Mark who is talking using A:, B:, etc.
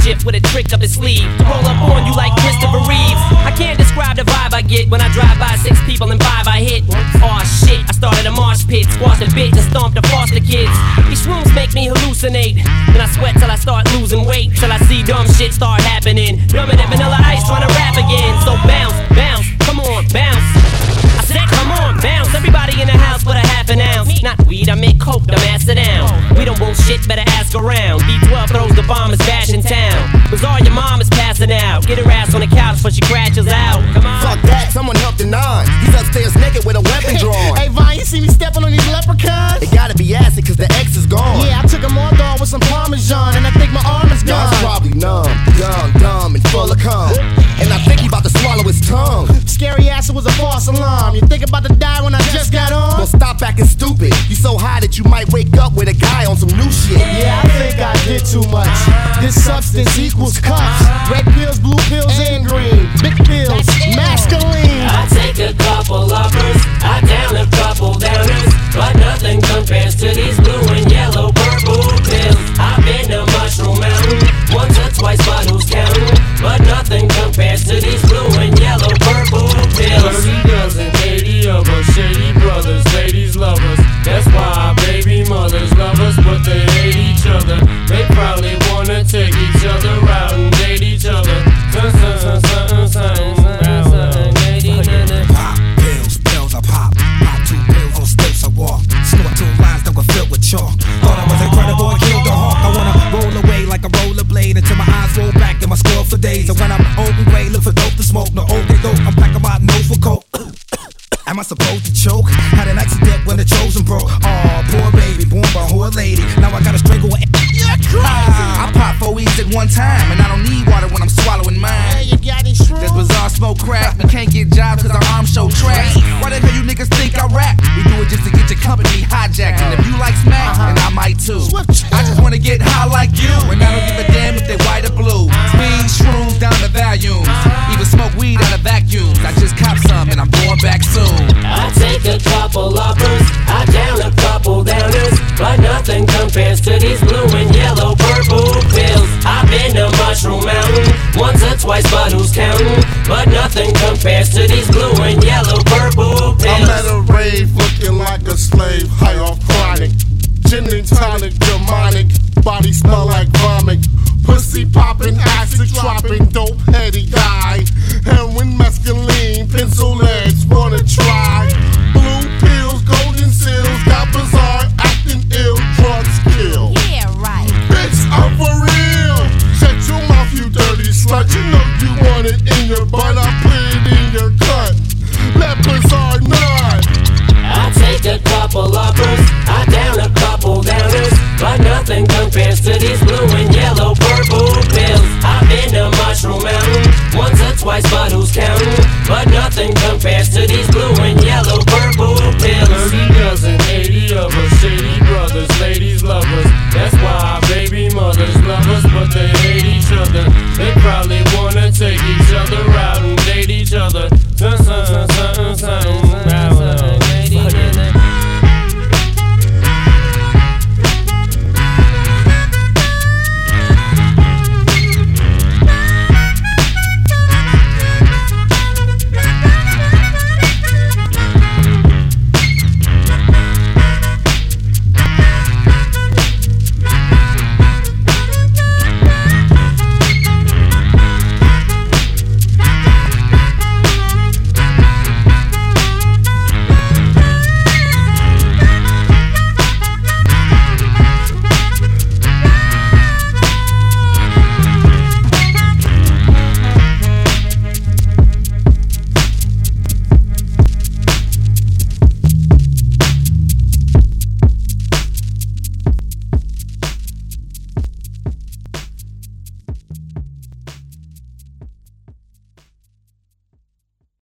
A: mischief with a trick up his sleeve to roll up on you like Christopher Reeves. I can't describe the vibe I get when I drive by 6 people and 5 I hit. Aw shit, I started a marsh pit, squashed a bitch and stomped the foster kids. These shrooms make me hallucinate, then I sweat till I start losing weight, till I see dumb shit start happening. Dumber than Vanilla Ice trying to rap again. So bounce, bounce, come on, bounce. I said come on, bounce. Everybody in the house with a half an ounce. Not weed, I make coke, dumbass, sit down. We don't want shit, better ask around. B12 throws the bombers bash in town. Bizarre, your mom is passing out. Get her ass on the couch before she crashes out. Come on.
B: Fuck that, someone help the nine. He's upstairs naked with a weapon drawn.
C: Hey Vine, you see me stepping on these leprechauns?
B: It gotta be acid cause the X is gone.
C: Yeah, I took him on dog with some Parmesan, and I think my arm is gone.
B: Y'all's probably numb, dumb, and full of cum. And I think he about to swallow his tongue.
C: Scary ass, it was a false alarm. You think about to die when I just got on?
B: Well, stop acting stupid. You so high that you might wake up with a guy on some new shit.
C: Yeah, I think I did too much. This substance equals cups. Red pills, blue pills, and green. Big pills, masculine.
A: I take a couple uppers, I down a couple downers, but nothing compares to these blue and yellow purple pills. I've been to Mushroom Mountain once or twice, but who's counting? But nothing compares to these blue and yellow purple pills.
D: 30 dozen, 80 of us, shady brothers, ladies love us. That's why our baby mothers love us, but they hate each other. They probably wanna take each other out and date each other.
E: Pop pills, pills I pop. Pop 2 pills on steps I walk. Snort 2 lines that were filled with chalk. Thought I was incredible, I killed the hawk. I wanna roll away like a rollerblade until my eyes roll back and my skull for days. And when I'm old and gray, look for dope to smoke. No old dope, I'm packing my nose for coke. Am I supposed to choke? Had an accident when the chosen broke. Aw, poor baby, born by a whore lady. Now I gotta strangle her. I pop 4 weeks at one time, and I don't need water when I'm swallowing mine.
C: Hey, you got any shrooms?
E: This bizarre smoke crack, we can't get jobs cause our arms show trash. Why the hell you niggas think I rap? We do it just to get your company hijacked. And if you like smack, then I might too. I just wanna get high like you, and I don't give a damn if they white or blue. Speed, shrooms down to volumes, even smoke weed out of vacuums. I just cop some and I'm going back soon.
A: I take a couple uppers, I down a couple downers, but nothing compares to these blue and yellow purple pills. I've been to Mushroom Mountain once or twice, but who's counting? But nothing compares to these blue and yellow purple pills.
F: I'm at a rave looking like a slave, high off chronic. Gin and tonic, demonic, body smell like vomit. Pussy popping, acid dropping, dope heady guy. Heroin, mescaline, pencil legs, wanna try. Blue pills, golden seals, got bizarre, acting ill, drugs kill.
G: Yeah, right.
F: Bitch, I'm for real. Shut your mouth, you dirty slut. You know you want it in your butt, I put it in your cut. Let bizarre nut.
A: I take a couple uppers, I down a couple downers, but nothing compares to these blue and yellow purple pills. I've been to Mushroom Mountain once or twice, but who's counting? But nothing compares to these blue and yellow purple pills.
D: 30 dozen, 80 of us, shady brothers, ladies love us. That's why our baby mothers love us, but they hate each other. They probably wanna take each